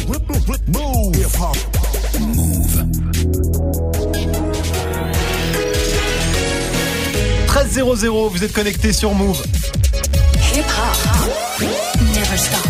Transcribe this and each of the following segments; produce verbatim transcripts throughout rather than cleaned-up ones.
Move. treize zéro zéro, vous êtes connectés sur Move. Hip hop. Never stop.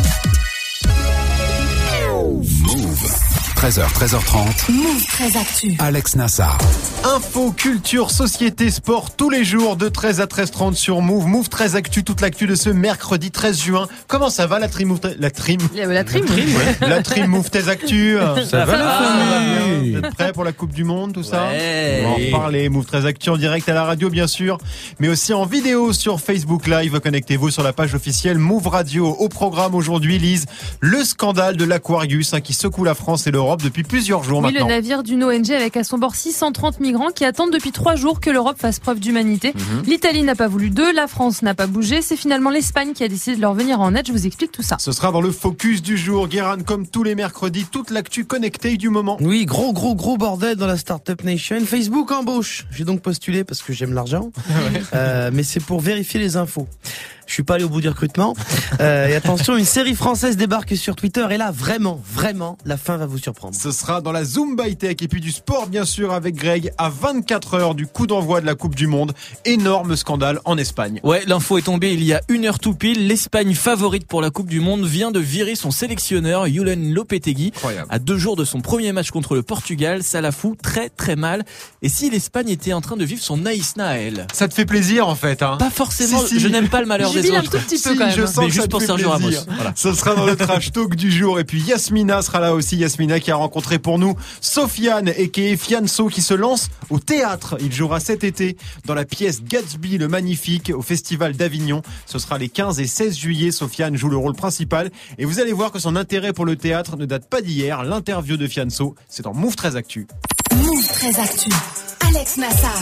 Move. treize heures, treize heures trente. Move très actu. Alex Nassar. Info, culture, société, sport, tous les jours de treize à treize trente sur Move. Move treize actu, toute l'actu de ce mercredi treize juin. Comment ça va la trim Move, la trim La, la trim, ouais. La trim Move treize actu. Ça, ça va la famille. Vous êtes prêts pour la Coupe du Monde, tout ça? Ouais. On va en parler. Move treize actu en direct à la radio, bien sûr, mais aussi en vidéo sur Facebook Live. Connectez-vous sur la page officielle Move Radio. Au programme aujourd'hui, Lise, le scandale de l'Aquarius hein, qui secoue la France et l'Europe depuis plusieurs jours oui, maintenant. Le navire d'une O N G avec à son bord six cent trente migrants qui attendent depuis trois jours que l'Europe fasse preuve d'humanité. Mm-hmm. L'Italie n'a pas voulu d'eux, la France n'a pas bougé. C'est finalement l'Espagne qui a décidé de leur venir en aide. Je vous explique tout ça. Ce sera dans le focus du jour. Guérin, comme tous les mercredis, toute l'actu connectée du moment. Oui, gros, gros, gros bordel dans la Startup Nation. Facebook embauche. J'ai donc postulé parce que j'aime l'argent. Ouais. Euh, mais c'est pour vérifier les infos. Je suis pas allé au bout du recrutement. Euh, et attention, une série française débarque sur Twitter. Et là, vraiment, vraiment, la fin va vous surprendre. Ce sera dans la Zumba Tech et puis du sport, bien sûr, avec Greg, à vingt-quatre heures du coup d'envoi de la Coupe du Monde. Énorme scandale en Espagne. Ouais, l'info est tombée il y a une heure tout pile. L'Espagne, favorite pour la Coupe du Monde, vient de virer son sélectionneur, Julen Lopetegui. Incroyable. À deux jours de son premier match contre le Portugal. Ça la fout très, très mal. Et si l'Espagne était en train de vivre son Naïsna à elle? Ça te fait plaisir, en fait, hein? Pas forcément. Si, si. Je n'aime pas le malheur des autres. Un tout petit peu si, quand même. Je sens mais que juste ça pour te fait Sergio plaisir. Ramos. Voilà. Ce sera dans le trash talk du jour. Et puis Yasmina sera là aussi. Yasmina qui a rencontré pour nous Sofiane et qui est Fianso qui se lance au théâtre. Il jouera cet été dans la pièce Gatsby le Magnifique au Festival d'Avignon. Ce sera les quinze et seize juillet. Sofiane joue le rôle principal. Et vous allez voir que son intérêt pour le théâtre ne date pas d'hier. L'interview de Fianso, c'est en Move treize actu. Move très actu. Alex Nassar.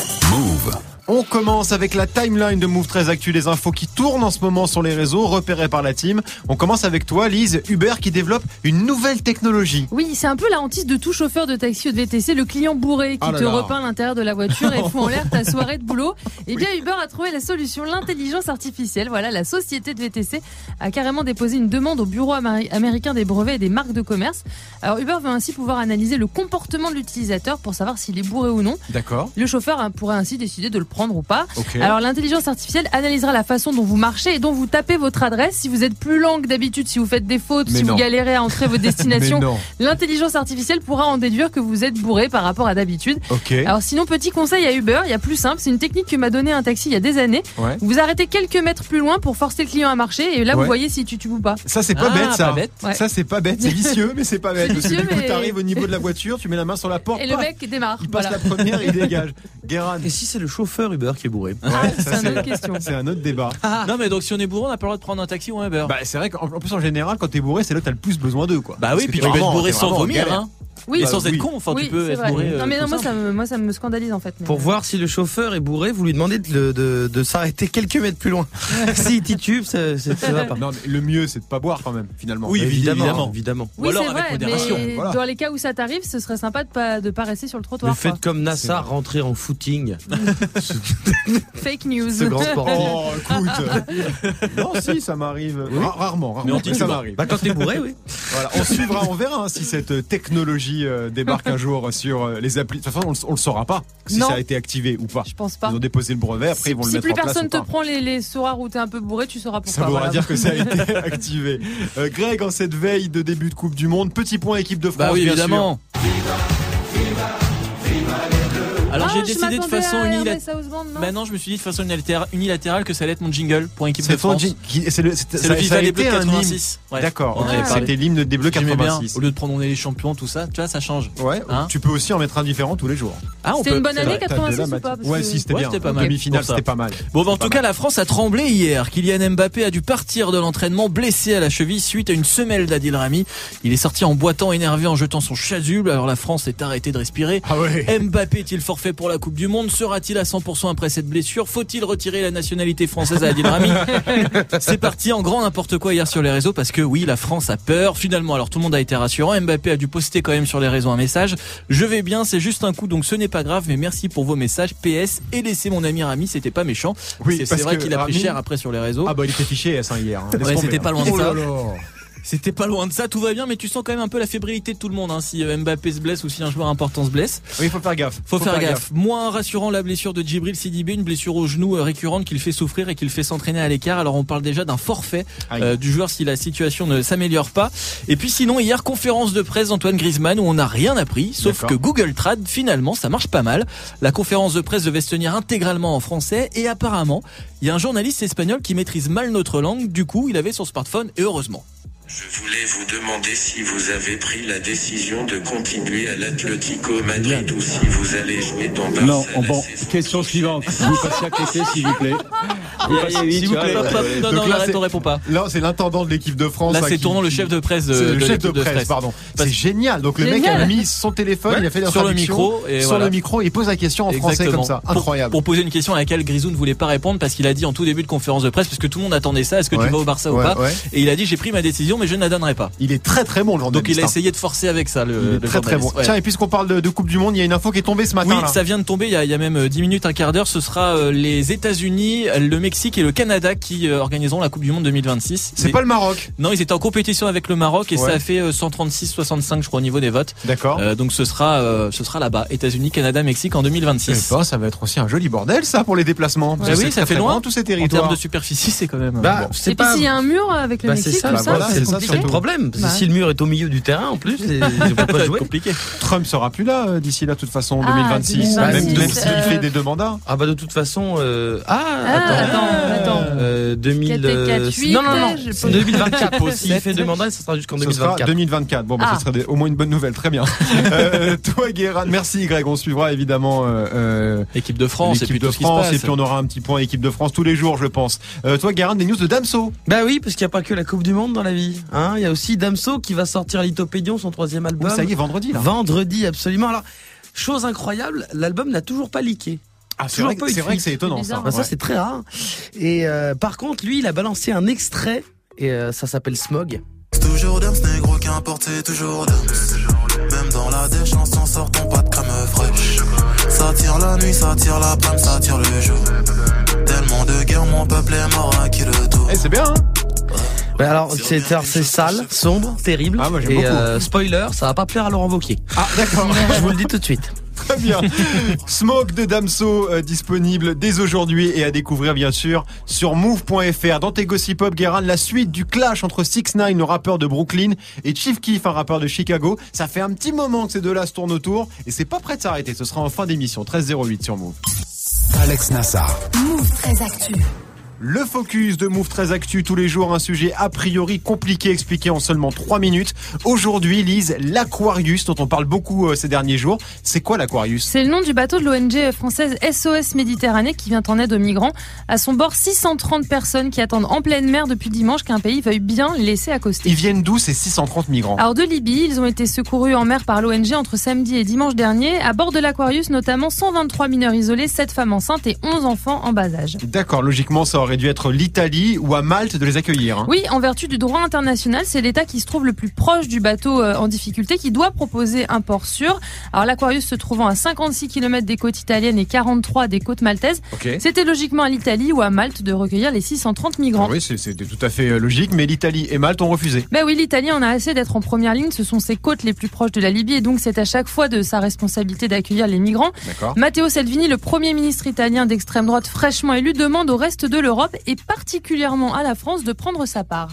Move. On commence avec la timeline de Move treize Actu, les infos qui tournent en ce moment sur les réseaux, repérées par la team. On commence avec toi, Lise. Uber qui développe une nouvelle technologie. Oui, c'est un peu la hantise de tout chauffeur de taxi ou de V T C, le client bourré qui ah te repeint l'intérieur de la voiture et fout en l'air ta soirée de boulot. Eh bien, Uber a trouvé la solution, l'intelligence artificielle. Voilà, la société de V T C a carrément déposé une demande au bureau américain des brevets et des marques de commerce. Alors, Uber veut ainsi pouvoir analyser le comportement de l'utilisateur pour savoir s'il est bourré ou non. D'accord. Le chauffeur pourrait ainsi décider de le prendre ou pas. Okay. Alors l'intelligence artificielle analysera la façon dont vous marchez et dont vous tapez votre adresse. Si vous êtes plus lent que d'habitude, si vous faites des fautes, Mais si non. vous galérez à entrer votre destination, l'intelligence artificielle pourra en déduire que vous êtes bourré par rapport à d'habitude. Okay. Alors sinon, petit conseil à Uber, il y a plus simple, c'est une technique que m'a donné un taxi il y a des années. Ouais. Vous arrêtez quelques mètres plus loin pour forcer le client à marcher et là ouais. vous voyez si tu tubes ou pas. Ça c'est pas ah, bête ça. Pas bête. Ouais. Ça c'est pas bête, c'est vicieux mais c'est pas bête. Parce que du coup mais... t'arrives au niveau de la voiture, tu mets la main sur la porte. Et paf, le mec démarre. il passe voilà. la première, il dégage. Guérin. Et si c'est le chauffeur Uber qui est bourré? Ouais, c'est ça, une autre question. C'est un autre débat. Ah. Non mais donc si on est bourré, on n'a pas le droit de prendre un taxi ou un Uber. Bah c'est vrai qu'en plus en général quand t'es bourré c'est là que t'as le plus besoin d'eux quoi. Bah oui, puis tu peux être bourré sans vomir hein. Oui, et sans oui. être con, enfin oui, tu peux être vrai. bourré. Non mais euh, non, moi ça. ça, me, moi ça me scandalise en fait. Mais... Pour voir si le chauffeur est bourré, vous lui demandez de, de, de s'arrêter quelques mètres plus loin. S'il titube, ça, ça, ça va pas. Non, mais le mieux c'est de pas boire quand même finalement. Oui, évidemment, évidemment. évidemment. Oui, Ou alors c'est avec vrai, modération, mais voilà. dans les cas où ça t'arrive, ce serait sympa de pas de pas rester sur le trottoir. Le fait quoi. comme Nassar rentrer en footing. Fake news. Ce grand sportif. Oh, écoute. Non, si, ça m'arrive. Oui. Ra- rarement, rarement. Mais on mais dit ça pas. m'arrive. Bah quand t'es bourré, oui. Voilà, on suivra, on verra hein, si cette technologie euh, débarque un jour sur euh, les applis. De toute façon, on, le- on le saura pas si Non. ça a été activé ou pas. Je pense pas. Ils ont déposé le brevet, après si ils vont le si mettre plus en place personne ou te pas. prend les, les soirs où t'es un peu bourré, tu sauras pourquoi. Ça voudra voilà. dire que ça a été activé. Euh, Greg, en cette veille de début de Coupe du Monde, petit point équipe de France. Bah oui, bien évidemment. Alors Ah, j'ai je décidé de m'attendais façon à Hermès unilatérale. Houseband, non Maintenant, je me suis dit de façon unilatéra- unilatérale que ça allait être mon jingle pour équipe C'est de ton France. jing- qui- c'est le, c'est- C'est ça- le ça Viva a les été Bleus un hymne. quatre-vingt-six. Ouais. D'accord, On en avait ok. parlé. C'était l'hymne des Bleus J'aimais bien. quatre-vingt-six. Au lieu de prendre on est les champions, tout ça, tu vois, ça change. Ouais, Hein tu peux aussi en mettre un différent tous les jours. Ah, on C'était peut. une bonne c'est année vrai. quatre-vingt-six T'as de la ou pas parce Ouais, que- si, c'était Ouais, bien. c'était pas En mal. demi-finale, Pour ça. c'était pas mal. Bon, bah, en C'était tout pas cas, mal. la France a tremblé hier. Kylian Mbappé a dû partir de l'entraînement blessé à la cheville suite à une semelle d'Adil Rami. Il est sorti en boitant, énervé, en jetant son chasuble. Alors la France est arrêtée de respirer. Ah ouais. Mbappé est-il forfait pour la Coupe du Monde? Sera-t-il à cent pour cent après cette blessure? Faut-il retirer la nationalité française à Adil Rami? C'est parti en grand n'importe quoi hier sur les réseaux parce que oui, la France a peur. Finalement, alors tout le monde a été rassurant. Mbappé a dû poster quand même sur les réseaux un message. Je vais bien, c'est juste un coup, donc ce n'est pas grave, mais merci pour vos messages. P S et laissez mon ami Rami, c'était pas méchant. Oui, c'est, parce c'est vrai que qu'il a pris Rami- cher après sur les réseaux. Ah bah il était fiché S un hier. Hein. Laisse Ouais, tomber, c'était hein. pas loin de Oh ça. là là. C'était pas loin de ça, tout va bien, mais tu sens quand même un peu la fébrilité de tout le monde, hein, si Mbappé se blesse ou si un joueur important se blesse. Oui, il faut faire gaffe. Faut, faut faire, faire gaffe. gaffe. Moins rassurant la blessure de Djibril Sidibé, une blessure au genou récurrente qui le fait souffrir et qui le fait s'entraîner à l'écart. Alors on parle déjà d'un forfait euh, du joueur si la situation ne s'améliore pas. Et puis sinon, hier, conférence de presse d'Antoine Griezmann où on n'a rien appris, sauf D'accord. que Google Trad, finalement, ça marche pas mal. La conférence de presse devait se tenir intégralement en français et apparemment, il y a un journaliste espagnol qui maîtrise mal notre langue. Du coup, il avait son smartphone et heureusement. Je voulais vous demander si vous avez pris la décision de continuer à l'Atlético Madrid ou si vous allez jouer dans Barça. Non, bon, question suivante. Vous passez à côté, s'il vous plaît. Vous passez, oui, s'il vous plaît. Non, non, arrête, on répond pas. Là, c'est l'intendant de l'équipe de France. Là, c'est Tournon, le chef de presse de, le de chef de presse, de presse. pardon. C'est génial. Donc, le génial. mec a mis son téléphone, ouais, il a fait sur le micro, et sur voilà. le micro, et il pose la question en Exactement. français comme ça. Incroyable. Pour, pour poser une question à laquelle Grisou ne voulait pas répondre parce qu'il a dit en tout début de conférence de presse, parce que tout le monde attendait ça, est-ce que ouais. tu vas au Barça ouais, ou pas? ouais. Et il a dit, j'ai pris ma décision, mais je ne la donnerai pas. Il est très très bon, le journaliste. Donc il a essayé de forcer avec ça, le, il est le très très bon. Ouais. Tiens, et puisqu'on parle de, de Coupe du Monde, il y a une info qui est tombée ce matin. Oui, là. ça vient de tomber il y a, il y a même dix minutes, un quart d'heure. Ce sera euh, les États-Unis, le Mexique et le Canada qui euh, organiseront la Coupe du Monde deux mille vingt-six. C'est et... pas le Maroc. Non, ils étaient en compétition avec le Maroc et ouais. ça a fait euh, cent trente-six soixante-cinq, je crois, au niveau des votes. D'accord. Euh, donc ce sera, euh, ce sera là-bas, États-Unis, Canada, Mexique en deux mille vingt-six. Eh ben, ça va être aussi un joli bordel, ça, pour les déplacements. Bah oui, ça fait loin, loin tous ces territoires. En termes de superficie, c'est quand même. Bah, bon. c'est et pas... puis s'il y a un mur avec le bah, Mexique, c'est ça, tout bah, ça, voilà, c'est, c'est, ça, c'est le problème. Parce que bah. si le mur est au milieu du terrain, en plus, ils peut pas jouer. Compliqué. Trump sera plus là euh, d'ici là, de toute façon, ah, deux mille vingt-six. deux mille vingt-six même, même s'il euh... fait des deux mandats. Ah bah de toute façon, euh... ah, ah attends, attends, euh, deux mille. Non non non, deux mille vingt-quatre. S'il fait deux mandats, ça sera jusqu'en deux mille vingt-quatre. Ce sera deux mille vingt-quatre. Bon, bah, ah. ça serait des, au moins une bonne nouvelle. Très bien. euh, toi, Guérin, merci Greg. On suivra évidemment euh, l'équipe de France, l'équipe et puis de tout France, ce qui se passe. Et puis on aura un petit point équipe de France tous les jours, je pense. Euh, toi, Guérin, des news de Damso. Bah oui, parce qu'il n'y a pas que la Coupe du Monde dans la vie. Hein, il y a aussi Damso qui va sortir Lithopédion, son troisième album. Oh, ça y est, vendredi là. Vendredi, absolument. Alors, chose incroyable, l'album n'a toujours pas leaké. Ah, c'est vrai, c'est vrai que c'est étonnant ça. Bah, ça, ouais. c'est très rare. Et euh, par contre, lui, il a balancé un extrait et euh, ça s'appelle Smog. C'est toujours Dams, négro, qu'importe, c'est toujours Dams. Même dans la déchance, en sortant pas de crème fraîche. Ça tire la nuit, ça tire la prime, ça tire le jour. Tellement de guerre, mon peuple est mort à qui le tour. Eh, c'est bien, hein? Bah alors c'est, c'est sale, sombre, terrible. Ah, moi, j'aime et beaucoup. Euh, spoiler, ça va pas plaire à Laurent Wauquiez. Ah d'accord. Je vous le dis tout de suite. Très bien. Smoke de Damso euh, disponible dès aujourd'hui et à découvrir bien sûr sur move point f r. Dans tes gossip pop, Guérin, la suite du clash entre six ix, le rappeur de Brooklyn, et Chief Keef, un rappeur de Chicago. Ça fait un petit moment que ces deux-là se tournent autour et c'est pas prêt de s'arrêter. Ce sera en fin d'émission, treize zéro huit sur Move. Alex Nassar. Move très actu. Le focus de Move très actu, tous les jours un sujet a priori compliqué expliqué en seulement trois minutes. Aujourd'hui, Lise, l'Aquarius dont on parle beaucoup euh, ces derniers jours. C'est quoi l'Aquarius? C'est le nom du bateau de l'O N G française S O S Méditerranée qui vient en aide aux migrants. À son bord, six cent trente personnes qui attendent en pleine mer depuis dimanche qu'un pays veuille bien les laisser accoster. Ils viennent d'où ces six cent trente migrants? Alors de Libye, ils ont été secourus en mer par l'O N G entre samedi et dimanche dernier. À bord de l'Aquarius, notamment cent vingt-trois mineurs isolés, sept femmes enceintes et onze enfants en bas âge. D'accord, logiquement ça aurait dû être l'Italie ou à Malte de les accueillir. Hein. Oui, en vertu du droit international, c'est l'État qui se trouve le plus proche du bateau euh, en difficulté qui doit proposer un port sûr. Alors l'Aquarius se trouvant à cinquante-six kilomètres des côtes italiennes et quarante-trois des côtes maltaises, okay. C'était logiquement à l'Italie ou à Malte de recueillir les six cent trente migrants. Ah oui, c'était tout à fait logique, mais l'Italie et Malte ont refusé. Ben oui, l'Italie en a assez d'être en première ligne, ce sont ses côtes les plus proches de la Libye et donc c'est à chaque fois de sa responsabilité d'accueillir les migrants. D'accord. Matteo Salvini, le premier ministre italien d'extrême droite fraîchement élu, demande au reste de l'Europe et particulièrement à la France de prendre sa part.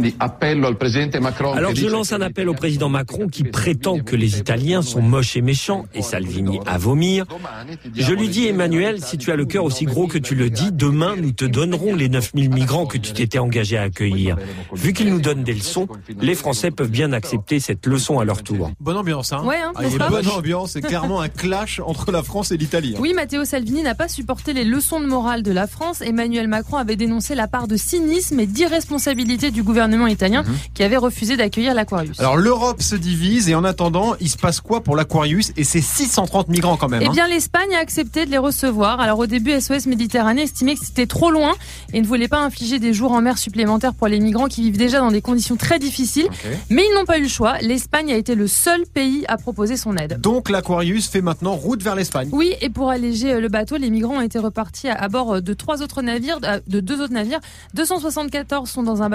Alors je lance un appel au président Macron qui prétend que les Italiens sont moches et méchants et Salvini à vomir. Je lui dis, Emmanuel, si tu as le cœur aussi gros que tu le dis, demain nous te donnerons les neuf mille migrants que tu t'étais engagé à accueillir. Vu qu'ils nous donnent des leçons, les Français peuvent bien accepter cette leçon à leur tour. Bonne ambiance, hein? Ouais, hein, ah, il y a bonne ambiance, c'est clairement un clash entre la France et l'Italie. Hein. Oui, Matteo Salvini n'a pas supporté les leçons de morale de la France. Emmanuel Macron avait dénoncé la part de cynisme et d'irresponsabilité du gouvernement italien mmh. qui avait refusé d'accueillir l'Aquarius. Alors l'Europe se divise et en attendant, il se passe quoi pour l'Aquarius et ses six cent trente migrants quand même? Eh hein. bien, l'Espagne a accepté de les recevoir. Alors au début, S O S Méditerranée estimait que c'était trop loin et ne voulait pas infliger des jours en mer supplémentaires pour les migrants qui vivent déjà dans des conditions très difficiles. Okay. Mais ils n'ont pas eu le choix. L'Espagne a été le seul pays à proposer son aide. Donc l'Aquarius fait maintenant route vers l'Espagne. Oui, et pour alléger le bateau, les migrants ont été repartis à bord de trois autres navires, de deux autres navires. deux cent soixante-quatorze sont dans un bateau des gardes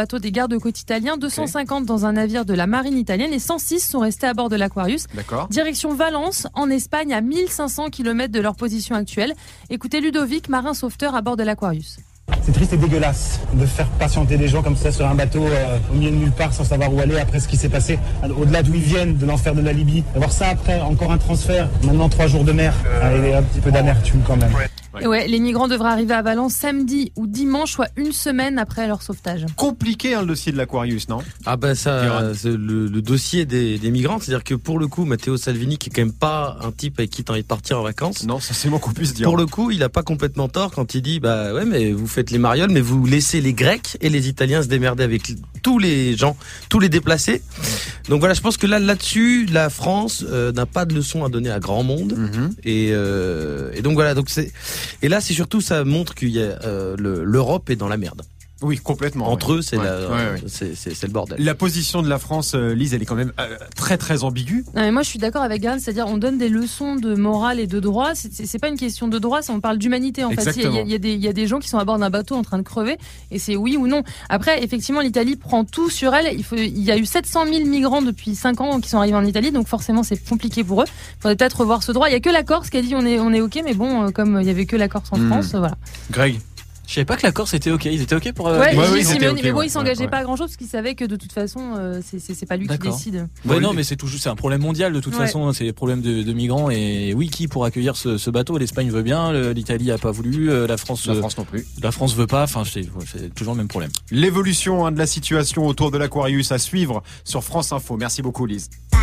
de côte italien, deux cent cinquante dans un navire de la marine italienne et cent six sont restés à bord de l'Aquarius. D'accord. Direction Valence, en Espagne, à mille cinq cents kilomètres de leur position actuelle. Écoutez Ludovic, marin sauveteur à bord de l'Aquarius. C'est triste et dégueulasse de faire patienter des gens comme ça sur un bateau euh, au milieu de nulle part sans savoir où aller après ce qui s'est passé. Au-delà d'où ils viennent, de l'enfer de la Libye. D'avoir ça après, encore un transfert, maintenant trois jours de mer. Allez, un petit peu d'amertume quand même. Ouais. Ouais, les migrants devraient arriver à Valence samedi ou dimanche, soit une semaine après leur sauvetage. Compliqué hein, le dossier de l'Aquarius, non ? Ah bah ça, c'est le, le dossier des, des migrants, c'est-à-dire que pour le coup, Matteo Salvini, qui est quand même pas un type avec qui t'as envie de partir en vacances. Non, ça c'est moins qu'on puisse dire. Pour le coup, il a pas complètement tort quand il dit, bah ouais, mais vous faites les marioles, mais vous laissez les Grecs et les Italiens se démerder avec tous les gens, tous les déplacés. Donc voilà, je pense que là, là-dessus, la France euh, n'a pas de leçon à donner à grand monde. Mm-hmm. Et, euh, et donc voilà, donc c'est et là, c'est surtout ça montre qu'il y a euh, le, l'Europe est dans la merde. Oui, complètement. Entre ouais. eux, c'est, ouais, la, ouais, ouais. c'est, c'est, c'est le bordel. La position de la France, euh, Lise, elle est quand même euh, très très ambiguë. Non, mais moi, je suis d'accord avec Gareth, c'est-à-dire on donne des leçons de morale et de droit. C'est, c'est, c'est pas une question de droit, c'est on parle d'humanité en Exactement. fait. Il y, a, il, y a des, il y a des gens qui sont à bord d'un bateau en train de crever et c'est oui ou non. Après, effectivement, l'Italie prend tout sur elle. Il, faut, il y a eu sept cent mille migrants depuis cinq ans qui sont arrivés en Italie, donc forcément c'est compliqué pour eux. Il faudrait peut-être revoir ce droit. Il y a que la Corse qui a dit on est, on est ok, mais bon, comme il y avait que la Corse en mmh. France, voilà. Greg. Je savais pas que la Corse était ok. Ils étaient ok pour. Euh, ouais, ouais, oui, oui, mais, okay, mais bon, ouais, ils s'engageaient ouais, pas à grand chose parce qu'ils savaient que de toute façon, euh, c'est, c'est, c'est pas lui D'accord. qui décide. Ouais, ouais, non, mais c'est toujours, c'est un problème mondial de toute ouais. façon. C'est des problèmes de, de migrants et oui, qui pour accueillir ce, ce bateau? L'Espagne veut bien, le, l'Italie a pas voulu, la France, la France non plus. La France veut pas. Enfin, c'est, c'est toujours le même problème. L'évolution hein, de la situation autour de l'Aquarius à suivre sur France Info. Merci beaucoup, Lise.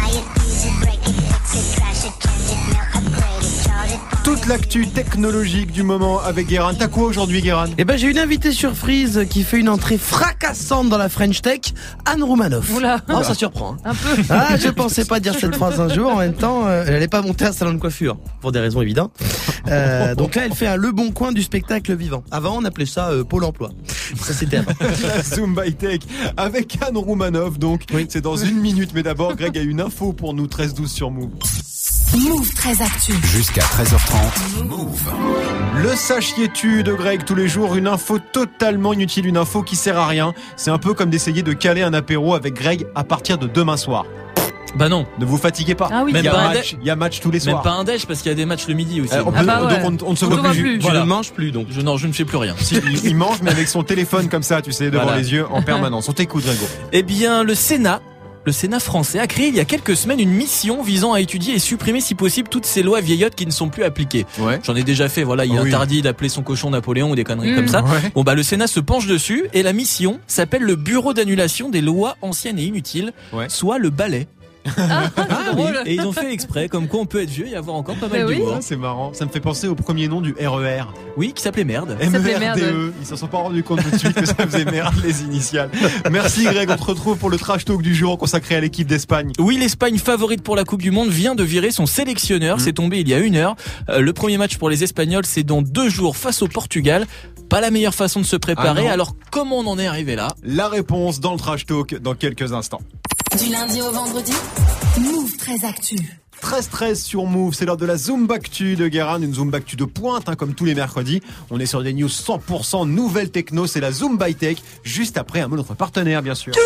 Toute l'actu technologique du moment avec Guérin. T'as quoi aujourd'hui, Guérin ? Eh ben, j'ai une invitée surprise qui fait une entrée fracassante dans la French Tech, Anne Roumanoff. Oula. Oh, ça surprend. Hein. Un peu. Ah, je pensais pas dire cette phrase un jour. En même temps, euh, elle allait pas monter à un salon de coiffure pour des raisons évidentes. Euh, donc là, elle fait un Le Bon Coin du spectacle vivant. Avant, on appelait ça euh, Pôle Emploi. Ça, c'était avant. La Zumba High-Tech avec Anne Roumanoff. Donc, oui. C'est dans une minute. Mais d'abord, Greg a une info pour nous. treize douze sur Move. Move très actu. Jusqu'à treize heures trente. Move. Le sachiez-tu de Greg tous les jours, une info totalement inutile, une info qui sert à rien. C'est un peu comme d'essayer de caler un apéro avec Greg à partir de demain soir. Bah non. Ne vous fatiguez pas. Ah oui. il, y a Même match, il y a match tous les soirs. Même pas un déj parce qu'il y a des matchs le midi aussi. Euh, on peut, ah bah ouais. Donc on, on ne se on voit plus. plus. Tu voilà. ne manges plus donc. Je, non, je ne fais plus rien. Si, il, il mange mais avec son téléphone comme ça, tu sais, devant voilà. les yeux en permanence. On t'écoute, Grégo. Eh bien, le Sénat. Le Sénat français a créé il y a quelques semaines une mission visant à étudier et supprimer si possible toutes ces lois vieillottes qui ne sont plus appliquées. Ouais. J'en ai déjà fait, voilà, il est oui. interdit d'appeler son cochon Napoléon ou des conneries mmh. comme ça. Ouais. Bon bah le Sénat se penche dessus et la mission s'appelle le Bureau d'annulation des lois anciennes et inutiles, ouais. soit le balai. Ah, ah oui. Et ils ont fait exprès, comme quoi on peut être vieux et avoir encore pas mal bah d'humour. Oui. Ah, c'est marrant. Ça me fait penser au premier nom du R E R. Oui, qui s'appelait merde. M E R D E. Ils s'en sont pas rendus compte tout de suite que ça faisait merde les initiales. Merci Greg. On te retrouve pour le trash talk du jour consacré à l'équipe d'Espagne. Oui, l'Espagne favorite pour la Coupe du Monde vient de virer son sélectionneur. Mmh. C'est tombé il y a une heure. Euh, le premier match pour les Espagnols, c'est dans deux jours face au Portugal. Pas la meilleure façon de se préparer. Ah alors comment on en est arrivé là ? La réponse dans le trash talk dans quelques instants. Du lundi au vendredi, Move très actu. treize treize sur Move, c'est l'heure de la Zumbactu de Guérin, une Zumbactu de pointe, hein, comme tous les mercredis. On est sur des news cent pour cent nouvelles techno, c'est la Zumba High-Tech, juste après un mot de notre partenaire, bien sûr.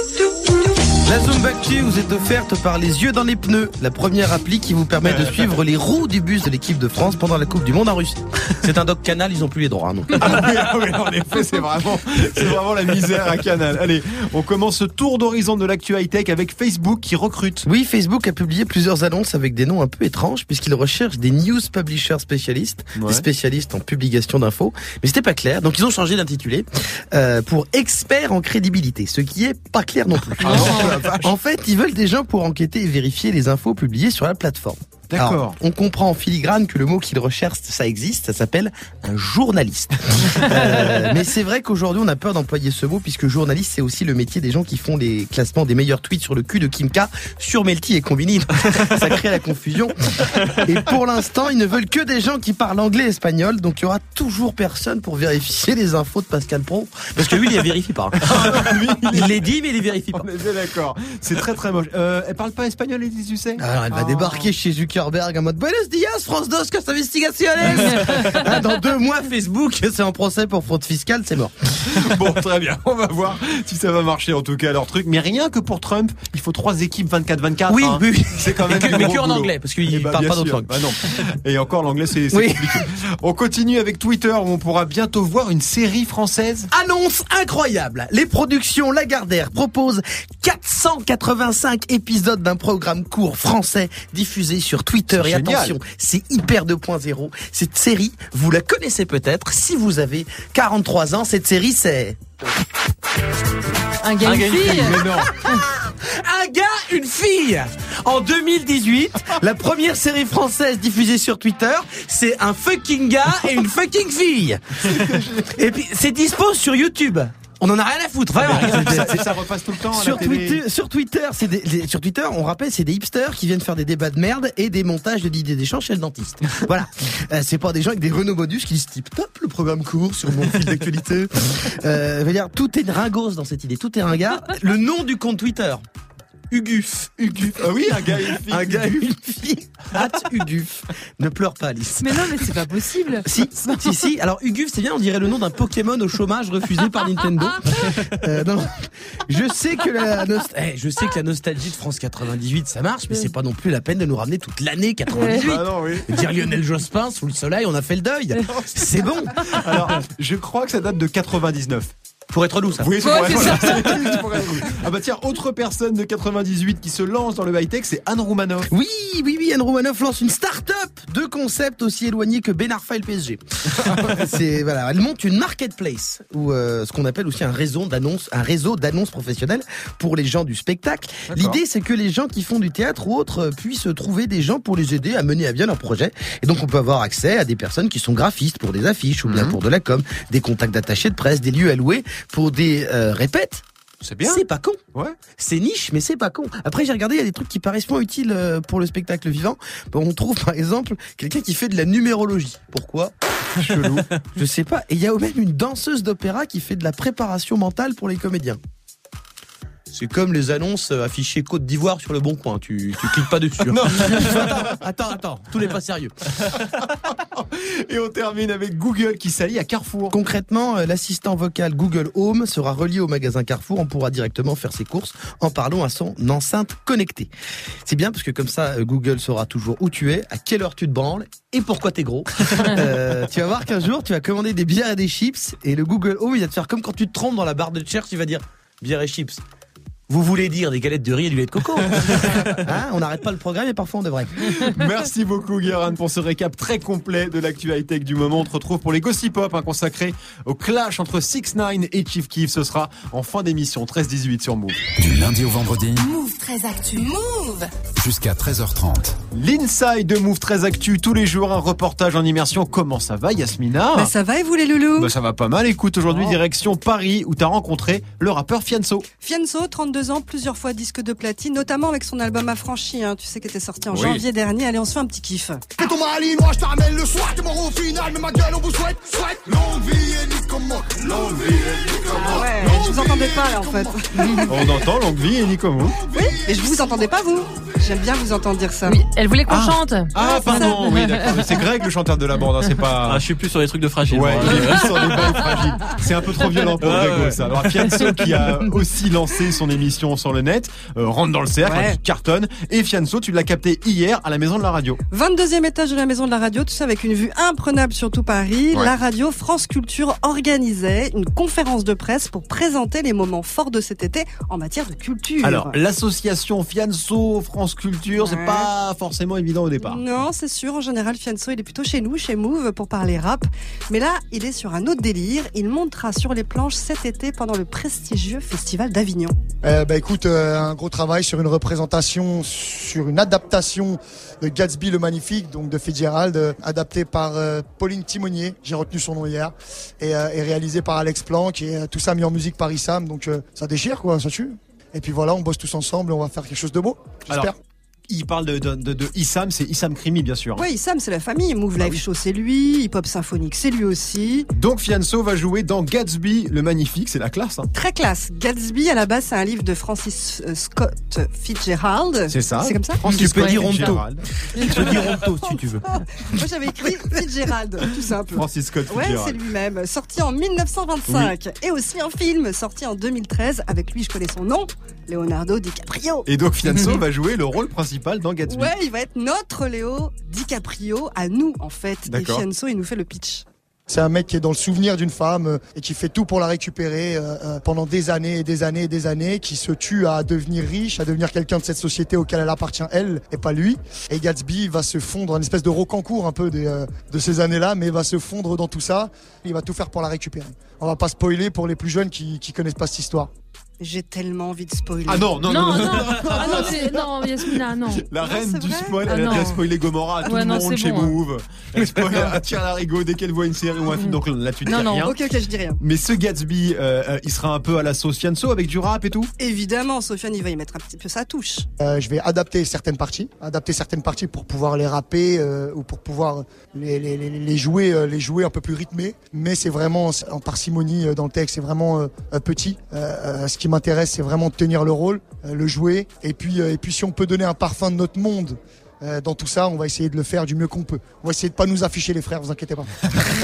La Zumbactu vous est offerte par Les Yeux dans les Pneus, la première appli qui vous permet de suivre les roues du bus de l'équipe de France pendant la Coupe du Monde en Russie. C'est un doc Canal, ils ont plus les droits. Donc. Ah oui, ah oui, en effet, c'est vraiment, c'est vraiment la misère à Canal. Allez, on commence ce tour d'horizon de l'actu high-tech avec Facebook qui recrute. Oui, Facebook a publié plusieurs annonces avec des noms un peu étranges puisqu'il recherche des news publishers spécialistes, ouais. des spécialistes en publication d'infos. Mais c'était pas clair, donc ils ont changé d'intitulé euh, pour experts en crédibilité, ce qui est pas clair non plus. Ah non. En fait, ils veulent des gens pour enquêter et vérifier les infos publiées sur la plateforme. D'accord. Alors, on comprend en filigrane que le mot qu'il recherche, ça existe, ça s'appelle un journaliste. euh, mais c'est vrai qu'aujourd'hui, on a peur d'employer ce mot puisque journaliste, c'est aussi le métier des gens qui font les classements des meilleurs tweets sur le cul de Kim K sur Melty et Combini. Ça crée la confusion. Et pour l'instant, ils ne veulent que des gens qui parlent anglais et espagnol, donc il y aura toujours personne pour vérifier les infos de Pascal Pro, parce que lui, il les vérifie pas. lui, il les dit, mais il les vérifie pas. On est bien d'accord. C'est très très moche. Euh, elle parle pas espagnol, Elise, tu sais ? Alors, elle va oh. débarquer chez Zuckerberg Zuckerberg en mode Buenos dias, France dos Investigaciones. Ah, dans deux mois, Facebook, c'est en procès pour fraude fiscale, c'est mort. Bon, très bien. On va voir si ça va marcher, en tout cas, leur truc. Mais rien que pour Trump, il faut trois équipes vingt-quatre vingt-quatre. Oui, hein. oui. C'est quand même Mais que, du mais gros que en boulot. anglais, parce qu'il Eh bah, parle bien pas d'autre sûr. langue. Bah non. Et encore, l'anglais, c'est, c'est Oui. compliqué. On continue avec Twitter, où on pourra bientôt voir une série française. Annonce incroyable. Les productions Lagardère proposent quatre cent quatre-vingt-cinq épisodes d'un programme court français diffusé sur Twitter. C'est Et génial. attention, c'est Hyper deux point zéro. Cette série, vous la connaissez peut-être si vous avez quarante-trois ans. Cette série, c'est... Un gars, une fille. Mais non. Un gars, une fille. En deux mille dix-huit, la première série française diffusée sur Twitter, c'est un fucking gars et une fucking fille. Et puis, c'est dispo sur YouTube. On en a rien à foutre, vraiment. Ça, ça repasse tout le temps à Sur la télé. Twitter, sur Twitter, c'est des, les- sur Twitter, on rappelle, c'est des hipsters qui viennent faire des débats de merde et des montages de Didier Deschamps chez le dentiste. Voilà. Euh, c'est pas des gens avec des Renault Modus qui disent type top le programme court sur mon fil d'actualité. Euh, je veux dire, tout est ringos dans cette idée, tout est ringard. Le nom du compte Twitter. Uguf. Uguf. Ah oui, un gars et une fille. Un gars et une fille. Hâte Uguf. Ne pleure pas, Alice. Mais non, mais c'est pas possible. Si, si, si. Alors, Uguf, c'est bien, on dirait le nom d'un Pokémon au chômage refusé par Nintendo. Euh, non, non. Je sais que la, nost- eh, je sais que la nostalgie de France quatre-vingt-dix-huit, ça marche, mais c'est pas non plus la peine de nous ramener toute l'année quatre-vingt-dix-huit. Ah non, oui. Dire Lionel Jospin, sous le soleil, on a fait le deuil. C'est bon. Alors, je crois que ça date de quatre-vingt-dix-neuf. Pour être doux, ça. Oui, c'est Ouais, pour être- c'est ça. c'est pour être- Ah bah tiens, autre personne de quatre-vingt-dix-huit qui se lance dans le high-tech, c'est Anne Roumanoff. Oui, oui, oui, Anne Romanoff lance une start-up de concepts aussi éloignés que Ben Arfa et le P S G. C'est, voilà, elle monte une marketplace, ou euh, ce qu'on appelle aussi un réseau d'annonces, un réseau d'annonces professionnelles pour les gens du spectacle. D'accord. L'idée, c'est que les gens qui font du théâtre ou autres euh, puissent trouver des gens pour les aider à mener à bien leur projet. Et donc, on peut avoir accès à des personnes qui sont graphistes pour des affiches ou bien Mhm. pour de la com, des contacts d'attachés de presse, des lieux à louer pour des euh, répètes. C'est bien. C'est pas con. Ouais. C'est niche, mais c'est pas con. Après, j'ai regardé, il y a des trucs qui paraissent moins utiles euh, pour le spectacle vivant. Bon, on trouve par exemple quelqu'un qui fait de la numérologie. Pourquoi ? Chelou. Je sais pas. Et il y a même une danseuse d'opéra qui fait de la préparation mentale pour les comédiens. C'est comme les annonces euh, affichées Côte d'Ivoire sur le Bon Coin. Tu, tu cliques pas dessus. attends, attends, attends. Tout n'est pas sérieux. Et on termine avec Google qui s'allie à Carrefour. Concrètement, euh, l'assistant vocal Google Home sera relié au magasin Carrefour. On pourra directement faire ses courses en parlant à son enceinte connectée. C'est bien parce que comme ça, euh, Google saura toujours où tu es, à quelle heure tu te branles et pourquoi t'es gros. Euh, tu vas voir qu'un jour, tu vas commander des bières et des chips et le Google Home, il va te faire comme quand tu te trompes dans la barre de recherche, il va dire bière et chips. Vous voulez dire des galettes de riz et du lait de coco. Hein, on n'arrête pas le programme et parfois on devrait. Merci beaucoup Guérin pour ce récap très complet de l'actu high-tech du moment. On te retrouve pour les Gossip Pop hein, consacrés au clash entre six ix et Chief Keef. Ce sera en fin d'émission treize dix-huit sur Move. Du lundi au vendredi, Move très actu. Move. jusqu'à treize heures trente. L'inside de Move très actu tous les jours, un reportage en immersion. Comment ça va Yasmina? Bah ça va et vous les loulous? Bah, ça va pas mal. Écoute, aujourd'hui Oh. direction Paris où t'as rencontré le rappeur Fianso. Fianso, trente-deux ans, plusieurs fois disque de platine, notamment avec son album Affranchi, hein, tu sais, qui était sorti en Oui. janvier dernier. Allez, on se fait un petit kiff. Fais ton malinois, je t'amène le soir, t'es mort au final, mais ma gueule on vous souhaite, souhaite longue vie et ni comment, longue vie et ni comment. Ouais, je vous entendais pas là en fait. On entend longue vie et Nicomo. Oui, et je vous entendais pas vous. J'aime bien vous entendre dire ça. Oui, elle voulait qu'on Ah. chante. Ah pardon, oui d'accord. Mais c'est Greg le chanteur de la bande, hein, c'est pas. Ah, je suis plus sur les trucs de fragile. Ouais, moi. il est plus sur des balles fragiles. C'est un peu trop violent pour Ouais, Grégo, ouais. ça. Alors, Fianso qui a aussi lancé son émission sur le net, euh, rentre dans le cercle, Ouais. qui cartonne. Et Fianso, tu l'as capté hier à la maison de la radio. vingt-deuxième étage de la maison de la radio, tout ça avec une vue imprenable sur tout Paris. Ouais. La radio France Culture organisait une conférence de presse pour présenter les moments forts de cet été en matière de culture. Alors, l'association Fianso France Culture, c'est Ouais. pas forcément évident au départ. Non, c'est sûr. En général, Fianso, il est plutôt chez nous, chez Move, pour parler rap. Mais là, il est sur un autre délire. Il montera sur les planches cet été pendant le prestigieux Festival d'Avignon. Euh, bah écoute, euh, un gros travail sur une représentation, sur une adaptation de Gatsby le Magnifique, donc de Fitzgerald, euh, adapté par euh, Pauline Timonier, j'ai retenu son nom hier, et, euh, et réalisé par Alex Planck, et euh, tout ça mis en musique par Issam, donc euh, ça déchire quoi, ça tue. Et puis voilà, on bosse tous ensemble, on va faire quelque chose de beau, j'espère. Alors, Il parle de, de, de, de Issam, c'est Issam Krimi bien sûr. Ouais, Issam c'est la famille, Move bah Live oui. Show c'est lui, Hip Hop Symphonique c'est lui aussi. Donc Fianso va jouer dans Gatsby le Magnifique, c'est la classe. Hein. Très classe. Gatsby à la base c'est un livre de Francis euh, Scott Fitzgerald. C'est ça. C'est comme ça. Francis Tu peux dire Ronto. Fitzgerald. Tu peux dire Ronto si tu veux. Moi j'avais écrit Fitzgerald, tout simple. Francis Scott Ouais, Fitzgerald. c'est lui-même. Sorti en mille neuf cent vingt-cinq. Oui. Et aussi un film sorti en deux mille treize. Avec lui, je connais son nom, Leonardo DiCaprio. Et donc Fianso va jouer le rôle principal dans Gatsby. Ouais, il va être notre Léo DiCaprio, à nous en fait. D'accord. Et Fianso, il nous fait le pitch. C'est un mec qui est dans le souvenir d'une femme euh, et qui fait tout pour la récupérer euh, euh, pendant des années et des années et des années, qui se tue à devenir riche, à devenir quelqu'un de cette société auquel elle appartient elle et pas lui. Et Gatsby va se fondre, une espèce de rocancourt un peu des, euh, de ces années-là, mais va se fondre dans tout ça. Il va tout faire pour la récupérer. On va pas spoiler pour les plus jeunes qui, qui connaissent pas cette histoire. J'ai tellement envie de spoiler. Ah non, non, non, Non, non. non, ah non, c'est- non, Yasmina, non. La Ah, reine c'est du vrai spoil, Ah elle a non. déjà spoilé Gomorrah à tout Ouais, le non, monde c'est chez bon, hein. Move. Elle spoil à Thierry Larigot dès qu'elle voit une série ou un film, donc là tu dis Non, non. rien. Ok, ok, je dis rien. Mais ce Gatsby, euh, euh, il sera un peu à la sauce Fianso avec du rap et tout. Évidemment, Sofiane, il va y mettre un petit peu sa touche. Euh, je vais adapter certaines parties, adapter certaines parties pour pouvoir les rapper euh, ou pour pouvoir les, les, les, les jouer, euh, les jouer un peu plus rythmés. Mais c'est vraiment en parcimonie euh, dans le texte, c'est vraiment euh, petit. Euh, euh, ce qui m'intéresse, c'est vraiment de tenir le rôle, euh, le jouer. Et puis, euh, et puis, si on peut donner un parfum de notre monde euh, dans tout ça, on va essayer de le faire du mieux qu'on peut. On va essayer de pas nous afficher les frères, vous inquiétez pas.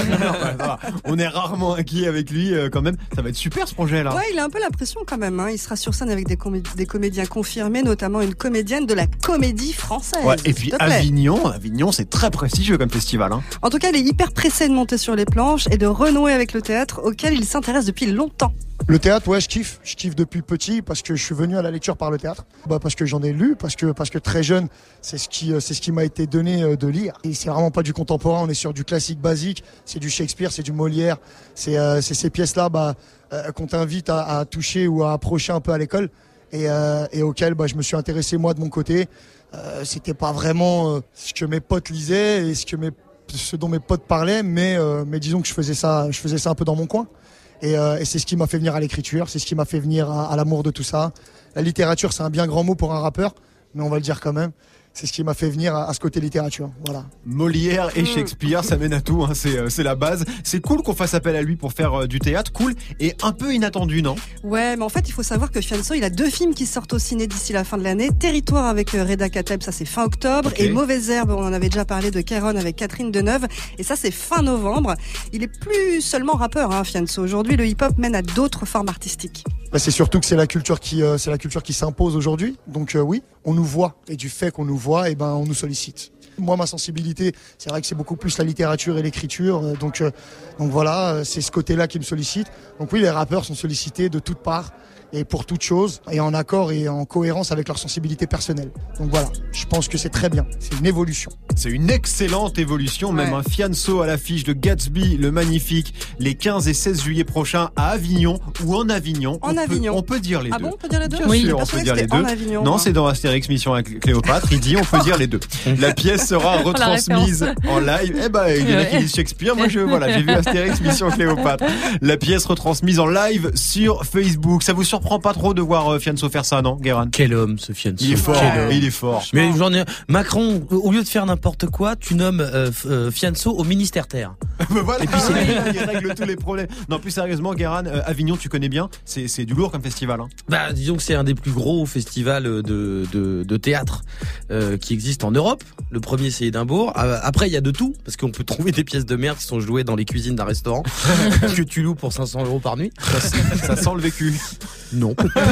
On est rarement inquiet avec lui euh, quand même. Ça va être super ce projet là. Ouais, il a un peu la pression quand même. Hein. Il sera sur scène avec des, comé- des comédiens confirmés, notamment une comédienne de la comédie française. Ouais, et puis s'il te plaît. Avignon, Avignon c'est très prestigieux comme festival. Hein. En tout cas, il est hyper pressé de monter sur les planches et de renouer avec le théâtre auquel il s'intéresse depuis longtemps. Le théâtre, ouais, je kiffe. Je kiffe depuis petit parce que je suis venu à la lecture par le théâtre. Bah, parce que j'en ai lu, parce que, parce que très jeune, c'est ce qui, c'est ce qui m'a été donné euh, de lire. Et c'est vraiment pas du contemporain, on est sur du classique basique. C'est du Shakespeare, c'est du Molière. C'est, euh, c'est ces pièces-là, bah, euh, qu'on t'invite à, à toucher ou à approcher un peu à l'école. Et, euh, et auquel, bah, je me suis intéressé moi de mon côté. Euh, c'était pas vraiment euh, ce que mes potes lisaient et ce que mes, ce dont mes potes parlaient, mais, euh, mais disons que je faisais ça, je faisais ça un peu dans mon coin. Et, euh, et c'est ce qui m'a fait venir à l'écriture, c'est ce qui m'a fait venir à, à l'amour de tout ça. La littérature, c'est un bien grand mot pour un rappeur, mais on va le dire quand même. C'est ce qui m'a fait venir à, à ce côté littérature. Voilà. Molière et Shakespeare, ça mène à tout, hein, c'est, euh, c'est la base. C'est cool qu'on fasse appel à lui pour faire euh, du théâtre, cool et un peu inattendu, non? Ouais, mais en fait, il faut savoir que Fianso, il a deux films qui sortent au ciné d'ici la fin de l'année. Territoire avec euh, Reda Kateb, ça c'est fin octobre. Okay. Et Mauvaise Herbe, on en avait déjà parlé de Kéron avec Catherine Deneuve. Et ça c'est fin novembre. Il est plus seulement rappeur, hein, Fianso. Aujourd'hui, le hip-hop mène à d'autres formes artistiques. Bah, c'est surtout que c'est la culture qui, euh, c'est la culture qui s'impose aujourd'hui. Donc euh, oui, on nous voit. Et du fait qu'on nous voit, et ben on nous sollicite. Moi, ma sensibilité, c'est vrai que c'est beaucoup plus la littérature et l'écriture. Euh, donc, euh, donc voilà, euh, c'est ce côté-là qui me sollicite. Donc oui, les rappeurs sont sollicités de toutes parts et pour toute chose, et en accord et en cohérence avec leur sensibilité personnelle. Donc voilà, je pense que c'est très bien. C'est une évolution. C'est une excellente évolution, même Ouais. un Fianso à l'affiche de Gatsby le Magnifique les quinze et seize juillet prochains à Avignon ou en Avignon. En on Avignon. Peut, on peut dire les Ah deux. bon, on peut dire les deux? Bien Oui. sûr, on Persuadée peut dire que les c'était deux. en Avignon, non, moi. c'est dans Astérix Mission avec Cléopâtre. Il dit on peut dire les deux. La pièce sera retransmise en live. Eh ben, il y en a qui disent Shakespeare. Moi, je voilà, j'ai vu Astérix Mission Cléopâtre. La pièce retransmise en live sur Facebook. Ça vous surprend pas trop de voir euh, Fianso faire ça, non, Guérin? Quel homme, ce Fianso. Il est fort. Quel homme. Il est fort. Mais j'en ai. Macron, au lieu de faire n'importe quoi, tu nommes euh, euh, Fianso au ministère Terre. Mais voilà, Et puis c'est- il règle tous les problèmes. Non, plus sérieusement, Guérin, euh, Avignon, tu connais bien. C'est, c'est du lourd comme festival. Hein. Bah, disons que c'est un des plus gros festivals de, de, de théâtre euh, qui existe en Europe. Le premier, c'est Édimbourg. Euh, après, il y a de tout, parce qu'on peut trouver des pièces de merde qui sont jouées dans les cuisines d'un restaurant que tu loues pour cinq cents euros par nuit. Ça, ça sent le vécu. Non,